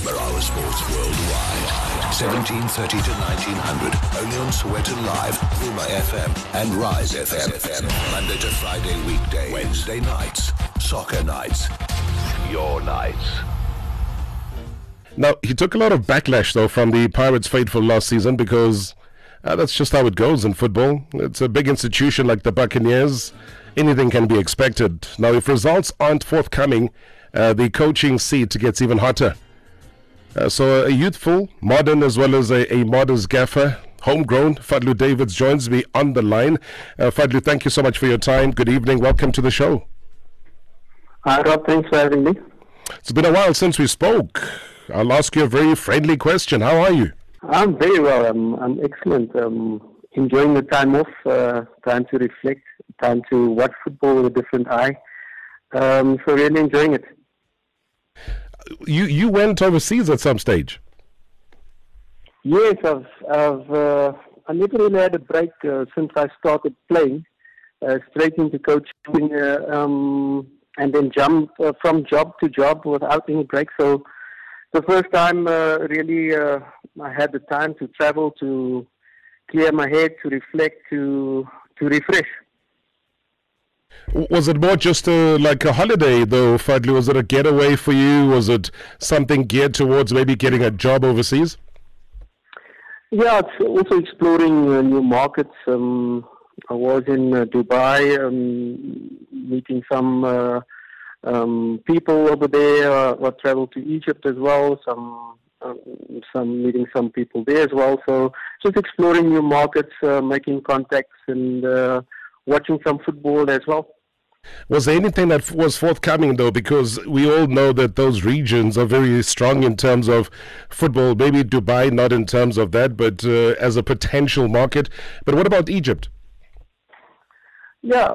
Marawa Sports Worldwide. 1730 to 1900. Only on Sowetan Live, Puma FM and Rise FM. Monday to Friday weekday. Wednesday nights. Soccer nights. Your nights. Now, he took a lot of backlash, though, from the Pirates' fateful last season because that's just how it goes in football. It's a big institution like the Buccaneers. Anything can be expected. Now, if results aren't forthcoming, the coaching seat gets even hotter. So a youthful, modern, as well as a modest gaffer, homegrown, Fadlu Davids joins me on the line. Fadlu, thank you so much for your time. Good evening. Welcome to the show. Hi, Rob. Thanks for having me. It's been a while since we spoke. I'll ask you a very friendly question. How are you? I'm very well. I'm excellent. Enjoying the time off, time to reflect, time to watch football with a different eye. So really enjoying it. You went overseas at some stage. Yes, I never really had a break since I started playing. Straight into coaching, and then jumped from job to job without any break. So the first time, really, I had the time to travel, to clear my head, to reflect, to refresh. Was it more just like a holiday, though, Fadlu? Was it a getaway for you? Was it something geared towards maybe getting a job overseas? Yeah, it's also exploring new markets. I was in Dubai, meeting some people over there. I traveled to Egypt as well. Some meeting some people there as well. So just exploring new markets, making contacts, and watching some football as well. Was there anything that was forthcoming, though? Because we all know that those regions are very strong in terms of football. Maybe Dubai, not in terms of that, but as a potential market. But what about Egypt? Yeah,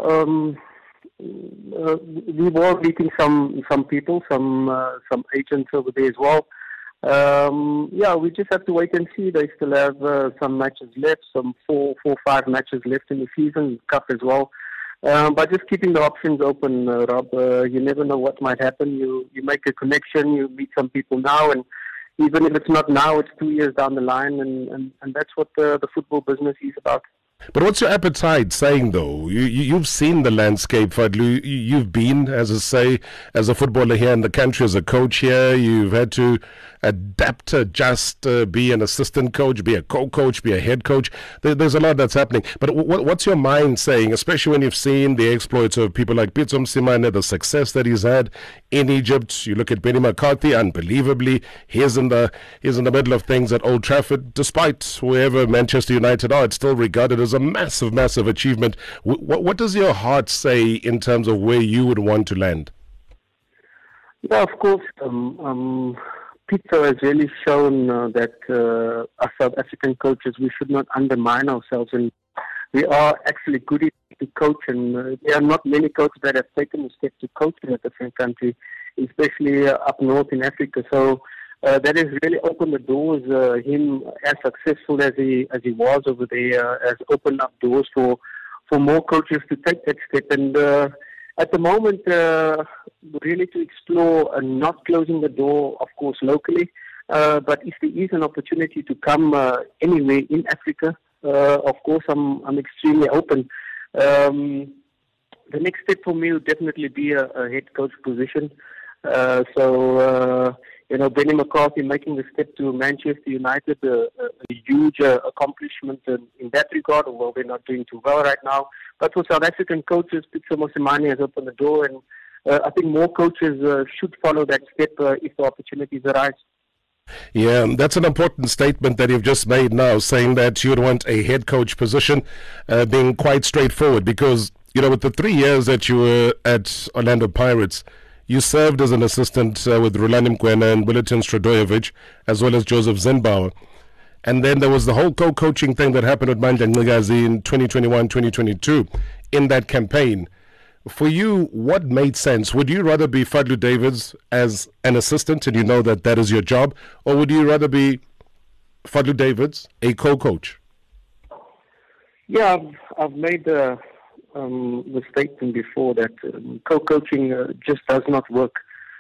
we were meeting some people, some agents over there as well. Yeah, we just have to wait and see. They still have some matches left, some four, 5 matches left in the season, cup as well. But just keeping the options open, Rob. You never know what might happen. You make a connection, you meet some people now, and even if it's not now, it's 2 years down the line, and that's what the football business is about. But what's your appetite saying, though? You've seen the landscape, Fadlu. You've been, as I say, as a footballer here in the country, as a coach here. You've had to adapt, adjust, be an assistant coach, be a co-coach, be a head coach. There's a lot that's happening. But what's your mind saying, especially when you've seen the exploits of people like Pitso Mosimane, the success that he's had in Egypt? You look at Benny McCarthy, unbelievably. He's in the middle of things at Old Trafford. Despite whoever Manchester United are, it's still regarded as a massive, massive achievement. What does your heart say in terms of where you would want to land? Yeah, of course. Pitso has really shown that as South African coaches, we should not undermine ourselves, and we are actually good to coach, and there are not many coaches that have taken the step to coach in a different country, especially up north in Africa. So that has really opened the doors. Him, as successful as he was over there, has opened up doors for more coaches to take that step. And at the moment, really to explore and not closing the door, of course, locally. But if there is an opportunity to come anywhere in Africa, of course, I'm extremely open. The next step for me would definitely be a head coach position. Benny McCarthy making the step to Manchester United, a huge accomplishment in that regard, although they're not doing too well right now. But for South African coaches, Pitso Mosimane has opened the door, and I think more coaches should follow that step if the opportunities arise. Yeah, that's an important statement that you've just made now, saying that you would want a head coach position, being quite straightforward, because, with the 3 years that you were at Orlando Pirates, you served as an assistant with Rulani Mkwena and Bulletin Stradojevic, as well as Joseph Zimbauer. And then there was the whole co-coaching thing that happened with Mandla Ncikazi in 2021-2022 in that campaign. For you, what made sense? Would you rather be Fadlu Davids as an assistant and you know that that is your job, or would you rather be Fadlu Davids, a co-coach? Yeah, I've made the statement before that co-coaching just does not work.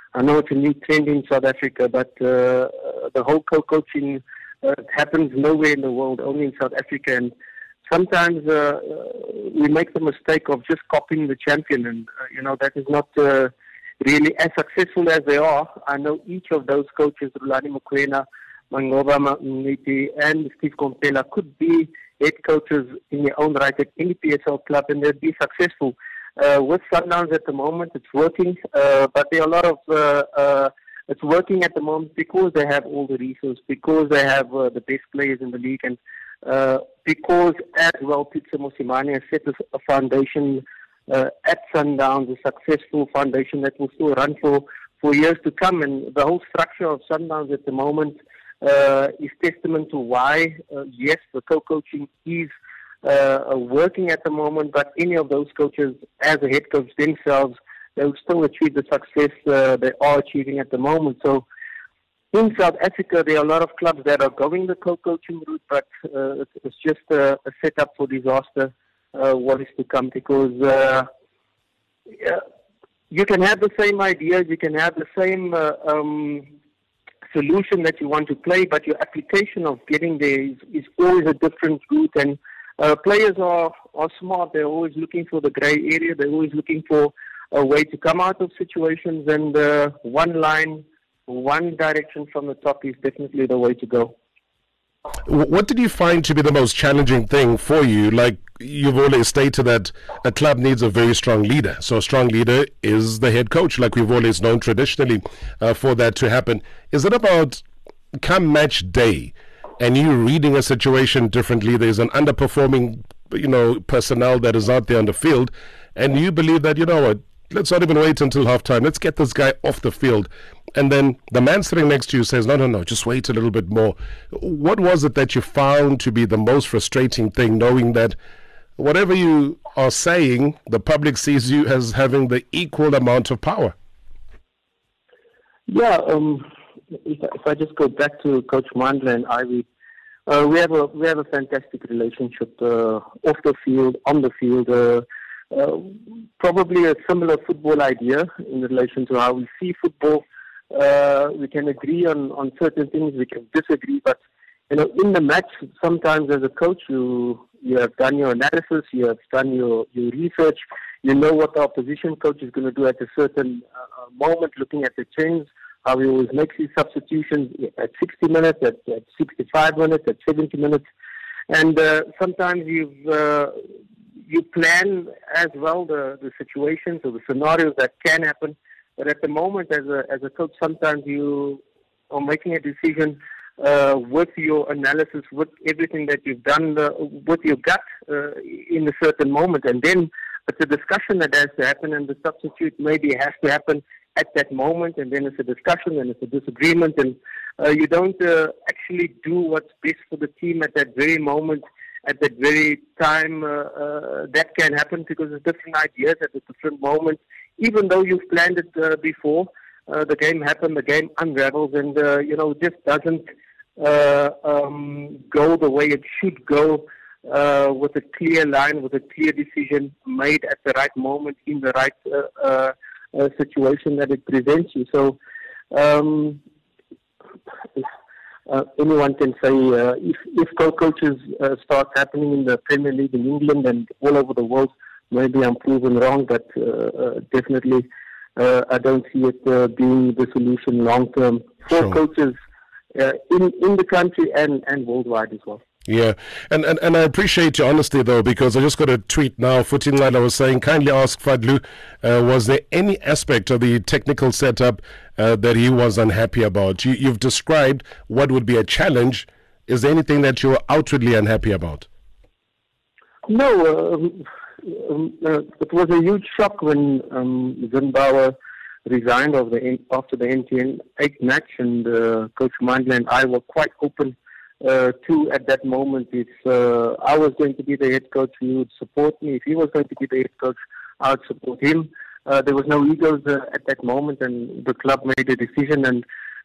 I know it's a new trend in South Africa, but the whole co-coaching happens nowhere in the world, only in South Africa. And sometimes we make the mistake of just copying the champion, and that is not really as successful as they are. I know each of those coaches, Rulani Mokoena, Mangoba Mniti, and Steve Kompela, could be head coaches in their own right at any PSL club, and they'd be successful. With Sundowns at the moment, it's working, but there are a lot of it's working at the moment because they have all the resources, because they have the best players in the league, and because as well Pitso Mosimane has set a foundation at Sundowns, a successful foundation that will still run for years to come. And the whole structure of Sundowns at the moment is testament to why, yes, the co-coaching is working at the moment, but any of those coaches as a head coach themselves, they will still achieve the success they are achieving at the moment. So in South Africa, there are a lot of clubs that are going the co-coaching route, but it's just a setup for disaster, what is to come, because you can have the same ideas, you can have the same solution that you want to play, but your application of getting there is always a different route. And players are smart. They're always looking for the grey area. They're always looking for a way to come out of situations, and one line, one direction from the top is definitely the way to go. What did you find to be the most challenging thing for you? Like, you've always stated that a club needs a very strong leader. So a strong leader is the head coach, like we've always known traditionally for that to happen. Is it about come match day and you reading a situation differently? There's an underperforming, personnel that is out there on the field, and you believe that, let's not even wait until halftime. Let's get this guy off the field. And then the man sitting next to you says, no, just wait a little bit more. What was it that you found to be the most frustrating thing, knowing that whatever you are saying, the public sees you as having the equal amount of power? Yeah, if I just go back to Coach Mandla and Ivy, we have a fantastic relationship off the field, on the field. Probably a similar football idea in relation to how we see football. We can agree on certain things, we can disagree, but in the match, sometimes as a coach, you have done your analysis, you have done your research, you know what the opposition coach is going to do at a certain moment, looking at the trends, how he always makes his substitutions at 60 minutes, at 65 minutes, at 70 minutes, and sometimes you plan as well the situations or the scenarios that can happen. But at the moment, as a coach, sometimes you are making a decision with your analysis, with everything that you've done, with your gut in a certain moment. And then it's a discussion that has to happen, and the substitute maybe has to happen at that moment. And then it's a discussion, and it's a disagreement. And you don't actually do what's best for the team at that very moment, at that very time. That can happen because there's different ideas at a different moment. Even though you've planned it before, the game happened, the game unravels, and just doesn't go the way it should go, with a clear line, with a clear decision made at the right moment in the right situation that it presents you. So anyone can say if co-coaches start happening in the Premier League in England and all over the world, maybe I'm proven wrong, but definitely I don't see it being the solution long term for coaches in the country and worldwide as well. Yeah, and I appreciate your honesty, though, because I just got a tweet now. Futinlala was saying, kindly ask Fadlu, was there any aspect of the technical setup that he was unhappy about? You've described what would be a challenge. Is there anything that you're outwardly unhappy about? No, it was a huge shock when Zimbabwe resigned after the NTN 8 match, and Coach Mandla and I were quite open to at that moment. If I was going to be the head coach, he would support me. If he was going to be the head coach, I would support him. There was no egos at that moment, and the club made a decision, and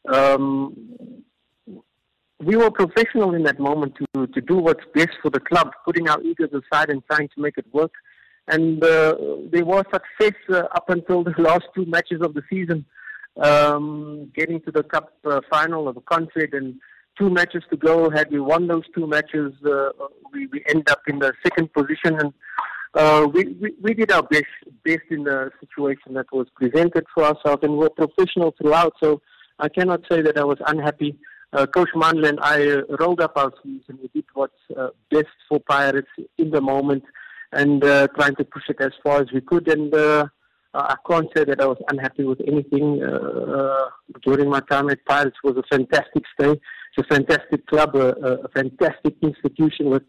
we were professional in that moment to do what's best for the club, putting our egos aside and trying to make it work. And there was success up until the last two matches of the season. getting to the cup final of a Confed and 2 matches to go. Had we won those 2 matches, we end up in the second position, and we did our best in the situation that was presented for ourselves, and we're professional throughout, so I cannot say that I was unhappy. Coach Mandla and I rolled up our sleeves and we did what's best for Pirates in the moment, and trying to push it as far as we could, and I can't say that I was unhappy with anything. During my time at Pirates, it was a fantastic stay. It's a fantastic club, a fantastic institution with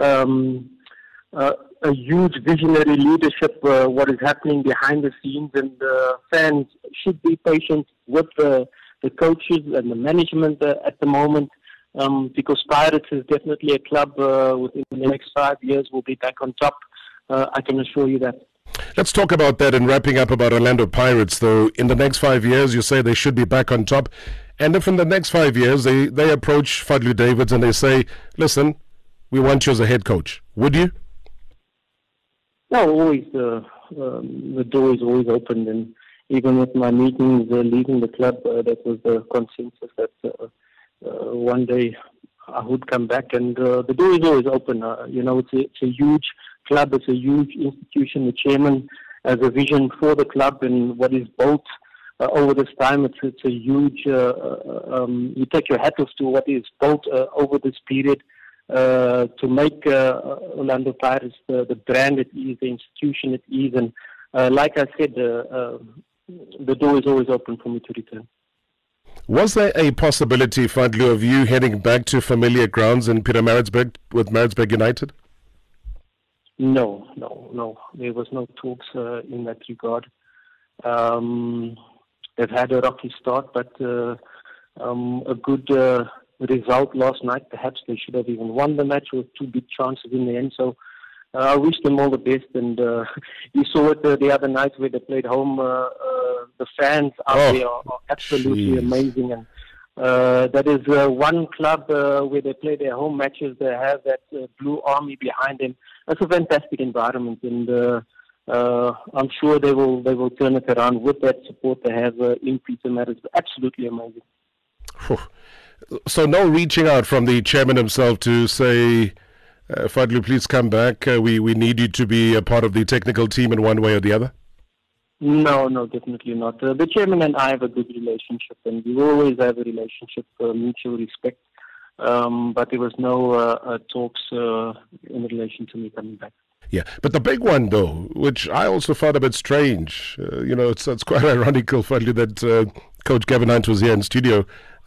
a huge visionary leadership, what is happening behind the scenes, and fans should be patient with the coaches and the management at the moment, because Pirates is definitely a club within the next 5 years will be back on top. I can assure you that. Let's talk about that and wrapping up about Orlando Pirates, though. In the next 5 years, you say they should be back on top. And if in the next 5 years they approach Fadlu Davids and they say, listen, we want you as a head coach, would you? No, always. The door is always open, and even with my meetings leaving the club, that was the consensus that one day I would come back, and the door is always open. It's a huge club, it's a huge institution. The chairman has a vision for the club and what is built over this time. It's a huge, you take your hat off to what is built over this period to make Orlando Pirates the brand it is, the institution it is. And like I said, the door is always open for me to return. Was there a possibility, Fadlu, of you heading back to familiar grounds in Pietermaritzburg with Maritzburg United? No. There was no talks in that regard. They've had a rocky start, but a good result last night. Perhaps they should have even won the match with 2 big chances in the end. So I wish them all the best. And you saw it the other night where they played home. The fans out there are absolutely amazing. And that is one club where they play their home matches. They have that blue army behind them. That's a fantastic environment, and I'm sure they will turn it around with that support they have in Pietermaritzburg. Absolutely amazing. So no reaching out from the chairman himself to say, Fadlu, please come back. We need you to be a part of the technical team in one way or the other? No, definitely not. The chairman and I have a good relationship, and we always have a relationship, mutual respect. But there was no talks in relation to me coming back. Yeah, but the big one, though, which I also found a bit strange, it's quite ironical, Fadlu, that Coach Gavin Hunt was here in studio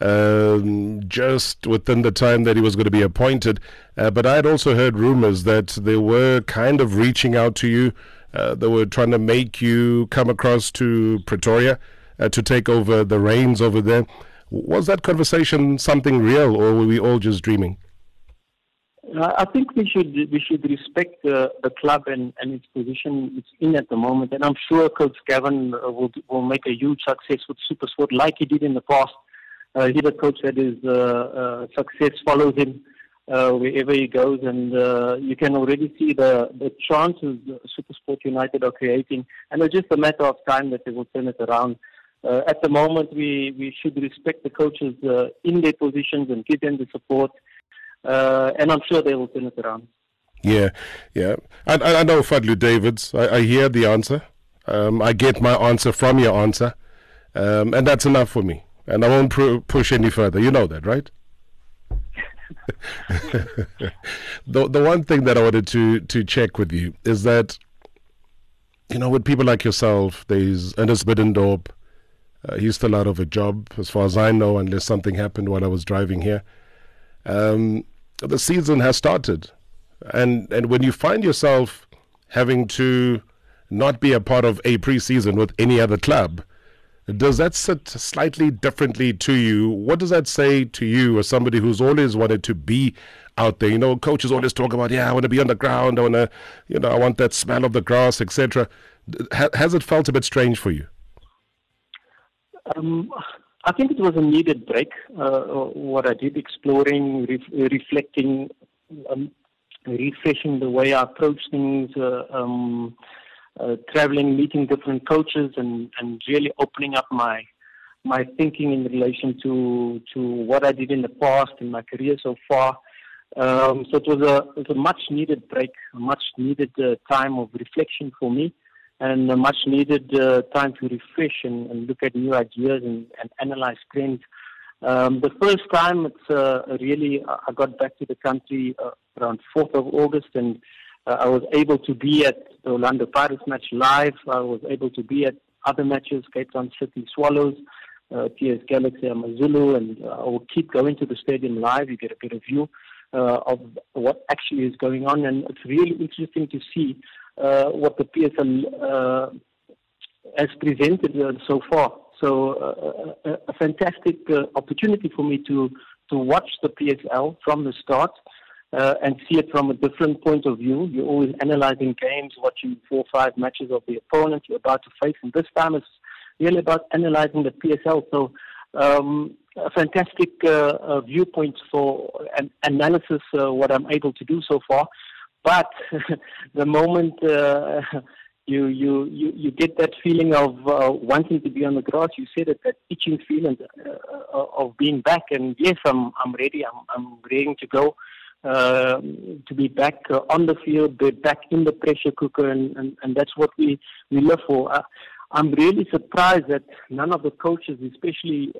just within the time that he was going to be appointed. But I had also heard rumors that they were kind of reaching out to you. They were trying to make you come across to Pretoria to take over the reins over there. Was that conversation something real, or were we all just dreaming? I think we should respect the club and its position it's in at the moment, and I'm sure Coach Gavin will make a huge success with SuperSport like he did in the past. He's a coach that is success follows him wherever he goes, and you can already see the chances SuperSport United are creating, and it's just a matter of time that they will turn it around. At the moment, we should respect the coaches in their positions and give them the support. And I'm sure they will turn it around. Yeah. I know Fadlu Davids. I hear the answer. I get my answer from your answer. And that's enough for me. And I won't push any further. You know that, right? The one thing that I wanted to check with you is that, with people like yourself, there's Ernest Middendorp. He's still out of a job, as far as I know, unless something happened while I was driving here. The season has started. And when you find yourself having to not be a part of a preseason with any other club, does that sit slightly differently to you? What does that say to you as somebody who's always wanted to be out there? Coaches always talk about, I want to be on the ground. I want to, I want that smell of the grass, etc. Has it felt a bit strange for you? I think it was a needed break. What I did, exploring, reflecting, refreshing the way I approach things, traveling, meeting different coaches, and really opening up my my thinking in relation to what I did in the past in my career so far. So it was a much needed break, a much needed time of reflection for me, and a much needed time to refresh and look at new ideas and analyze trends. The first time I got back to the country around 4th of August, and I was able to be at the Orlando Pirates match live. I was able to be at other matches, Cape Town City Swallows, TS Galaxy, Amazulu, and I will keep going to the stadium live. You get a better view of what actually is going on, and it's really interesting to see what the PSL has presented so far. So a fantastic opportunity for me to watch the PSL from the start and see it from a different point of view. You're always analyzing games, watching 4 or 5 matches of the opponent you're about to face, and this time it's really about analyzing the PSL. So a fantastic viewpoint for an analysis, what I'm able to do so far. But the moment you get that feeling of wanting to be on the grass, you said it, that itching feeling of being back. And yes, I'm ready. I'm ready to go, to be back on the field, be back in the pressure cooker, and that's what we live for. I'm really surprised that none of the coaches, especially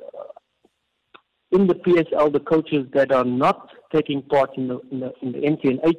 in the PSL, the coaches that are not taking part in the MTN 8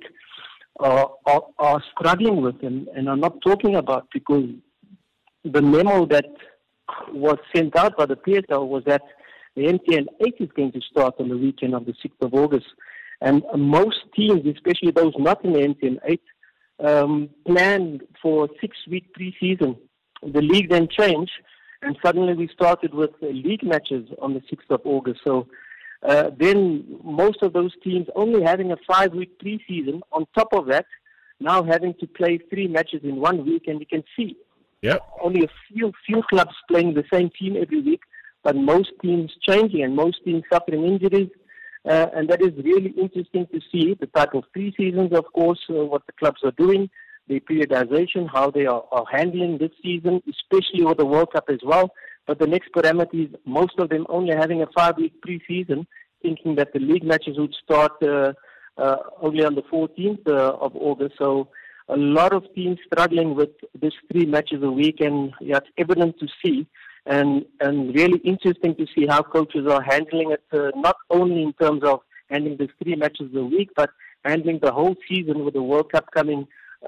are struggling with and are not talking about, because the memo that was sent out by the PSL was that the MTN 8 is going to start on the weekend of the 6th of August. And most teams, especially those not in the MTN 8, planned for a 6-week pre-season. The league then changed, and suddenly we started with league matches on the 6th of August. So then most of those teams only having a 5-week pre-season. On top of that, now having to play 3 matches in 1 week, and you can see only a few clubs playing the same team every week, but most teams changing and most teams suffering injuries. And that is really interesting to see the type of pre-seasons, of course, what the clubs are doing, the periodization, how they are handling this season, especially with the World Cup as well. But the next parameter is most of them only having a 5-week pre-season, thinking that the league matches would start only on the 14th of August. So a lot of teams struggling with this 3 matches a week, and it's evident to see and really interesting to see how coaches are handling it, not only in terms of handling these 3 matches a week, but handling the whole season with the World Cup coming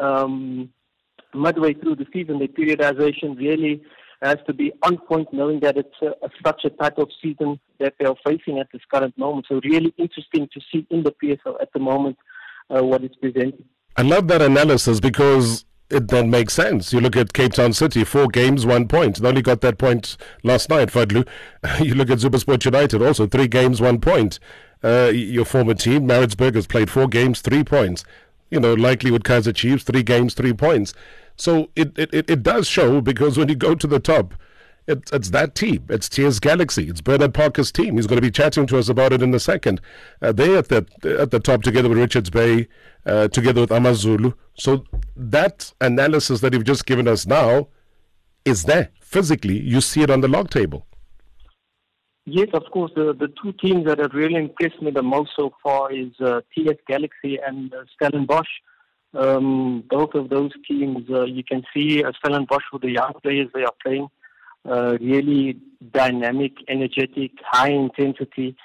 midway through the season. The periodization really has to be on point, knowing that it's such a type of season that they are facing at this current moment. So really interesting to see in the PSL at the moment what is presented. I love that analysis, because it then makes sense. You look at Cape Town City, 4 games, 1 point. They only got that point last night, Fadlu. You look at SuperSport United, also 3 games, 1 point. Your former team, Maritzburg, has played 4 games, 3 points. You know, likely with Kaizer Chiefs, 3 games, 3 points. So it does show, because when you go to the top, it's that team. It's TS Galaxy. It's Bernard Parker's team. He's going to be chatting to us about it in a second. They're at the top, together with Richards Bay, together with Amazulu. So that analysis that you've just given us now is there. Physically, you see it on the log table. Yes, of course. The 2 teams that have really impressed me the most so far is TS Galaxy and Stellenbosch. Both of those teams, you can see Stellenbosch with the young players they are playing, really dynamic, energetic, high intensity,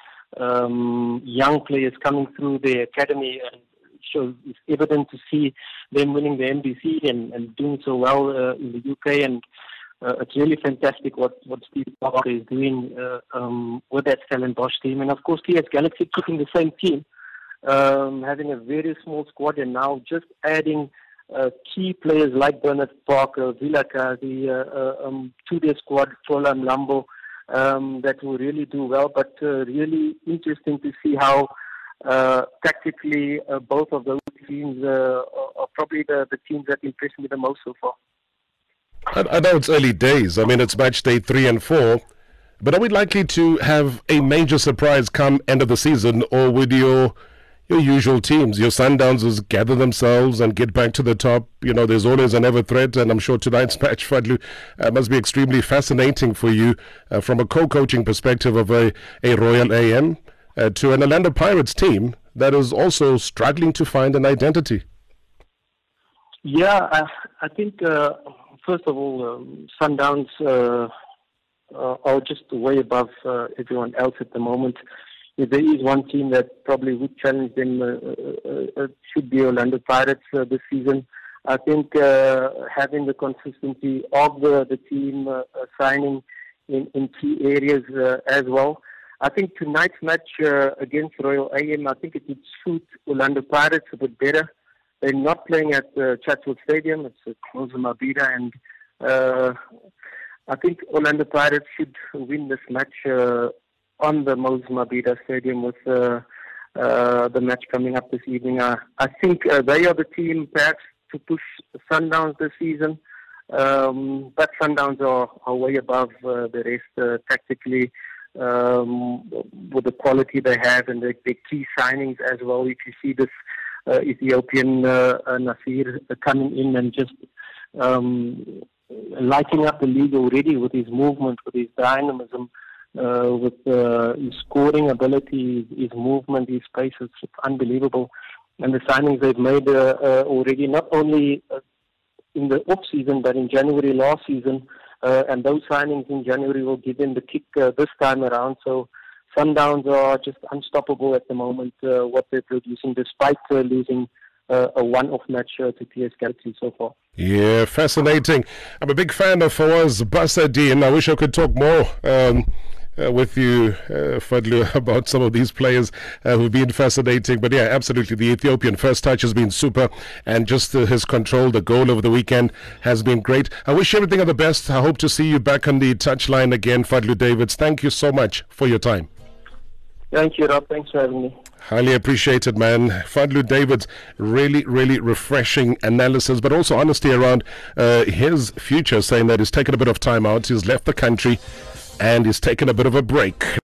young players coming through the academy. And so it's evident to see them winning the NBC and doing so well in the UK. And it's really fantastic what Steve Parker is doing with that Stellenbosch team. And of course, TS Galaxy keeping the same team, having a very small squad, and now just adding key players like Bernard Parker, Vilakazi, to their squad, Tola Mlambo, that will really do well. But really interesting to see how tactically both of those teams are probably the teams that impressed me the most so far. I know it's early days. I mean, it's match day 3 and 4. But are we likely to have a major surprise come end of the season, or would your your usual teams. Your Sundowners gather themselves and get back to the top. You know, there's always an ever threat, and I'm sure tonight's match, Fadlu, must be extremely fascinating for you from a co-coaching perspective of a Royal AM to an Orlando Pirates team that is also struggling to find an identity. Yeah, I think, first of all, Sundowns are just way above everyone else at the moment. If there is one team that probably would challenge them, should be Orlando Pirates this season. I think having the consistency of the team signing in key areas as well. I think tonight's match against Royal AM, I think it would suit Orlando Pirates a bit better. They're not playing at Chatsworth Stadium. It's at Mozambique, and I think Orlando Pirates should win this match on the Mozambique Stadium with the match coming up this evening. I think they are the team perhaps to push Sundowns this season, but Sundowns are way above the rest tactically. With the quality they have and the key signings as well. If you see this Ethiopian Nasir coming in and just lighting up the league already with his movement, with his dynamism, with his scoring ability, his movement, his pace, it's unbelievable. And the signings they've made already, not only in the off-season, but in January last season, and those signings in January will give them the kick this time around. So Sundowns are just unstoppable at the moment, what they're producing, despite losing a one-off match to TS Galaxy so far. Yeah, fascinating. I'm a big fan of Fawaz Basadien. I wish I could talk more with you, Fadlu, about some of these players who've been fascinating. But yeah, absolutely, the Ethiopian first touch has been super, and just his control, the goal over the weekend has been great. I wish you everything of the best. I hope to see you back on the touchline again, Fadlu Davids. Thank you so much for your time. Thank you, Rob. Thanks for having me. Highly appreciated, man. Fadlu Davids, really, really refreshing analysis, but also honesty around his future, saying that he's taken a bit of time out, he's left the country, and he's taken a bit of a break.